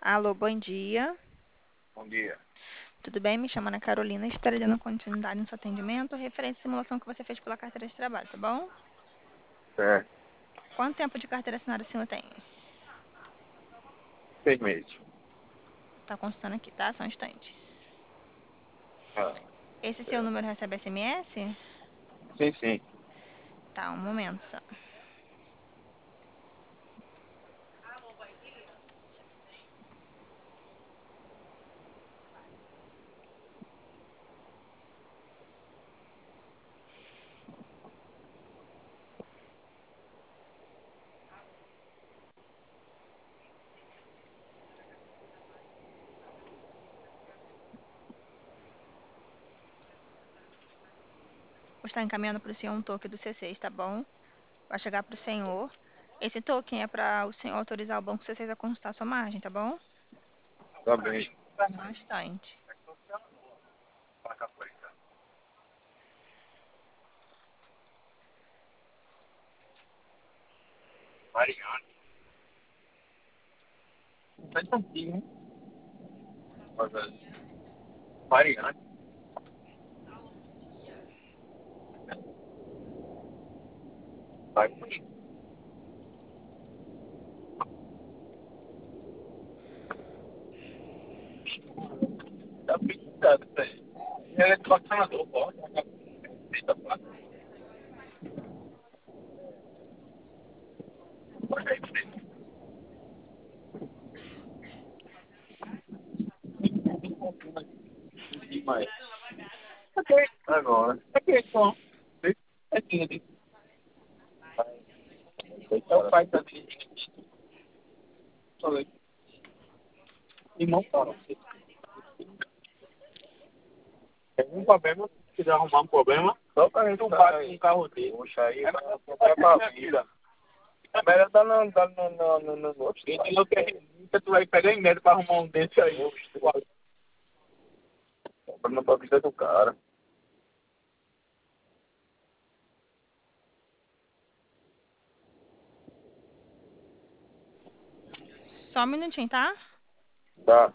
Alô, bom dia. Bom dia. Tudo bem? Me chamo Ana Carolina. Estarei dando continuidade no seu atendimento referente à simulação que você fez pela carteira de trabalho, tá bom? É, Quanto tempo de carteira assinada o senhor tem? 6 meses. Tá consultando aqui, tá? Só um instante. Ah, Esse seu é. número recebe SMS? Sim, sim. Tá, um momento só. Vou estar encaminhando para o senhor um token do C6, tá bom? Vai chegar para o senhor. Esse token é para o senhor autorizar o banco C6 a consultar sua margem, tá bom? Tá bem. Um instante. Mariana. Faz tantinho, hein? Mariana. Vai comigo. Tá pintado isso aí. Ele é colecionador, pode. Eita, pá. Demais. Ok. Agora. Ok, bom. É tudo. É o pai tá dirigindo. Falei. E não para. Tem um problema, se quiser arrumar um problema, só para gente não bate com o carro dele. Puxa aí, é pra vida. É melhor dar no outro. Quem não quer, tu vai pegar em média para arrumar um desse aí. Problema pra vida do cara. Só um minutinho, tá? Tá.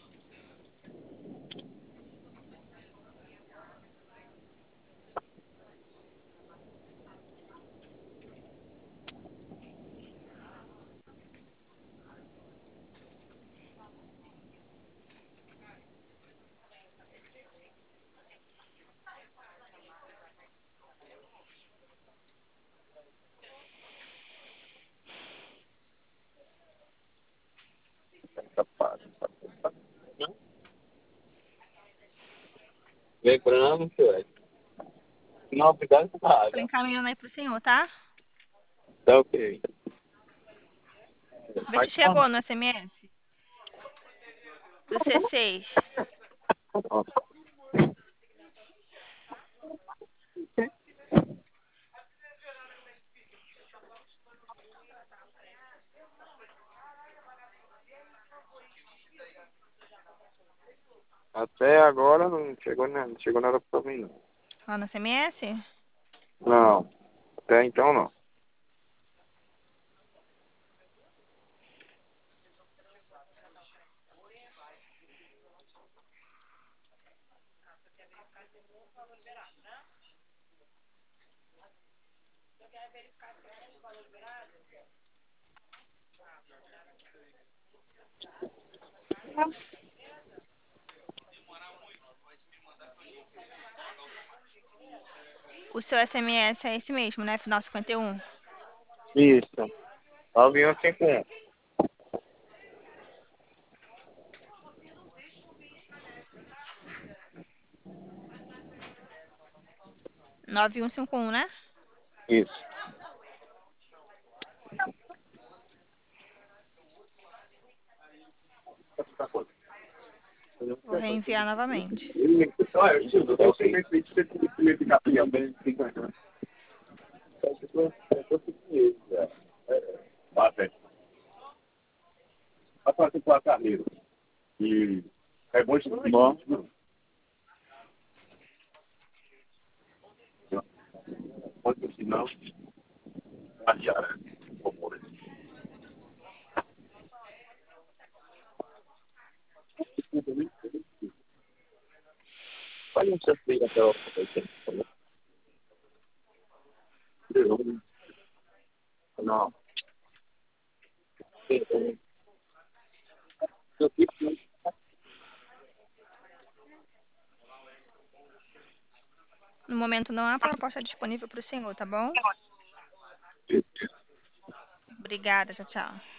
Lembrando, senhor. Não, obrigado por Tô nada. encaminhando aí pro senhor, tá? Tá ok. Vê se Vai tomar. chegou no SMS do C6. Até agora não chegou nada pra mim, não. Lá no SMS? Não. Até então, não. O seu SMS é esse mesmo, né? Final 51. Isso. 9151. 9151, né? Isso. Vou reenviar novamente. Eu sei que você tem que ficar bem 50. Bate. Vai fazer com a carreira. E é bom isso. Bom. Pode sinal. Adiara. Olha o seu filho até o não. No momento não há proposta disponível para o senhor, tá bom? Obrigada, tchau, tchau.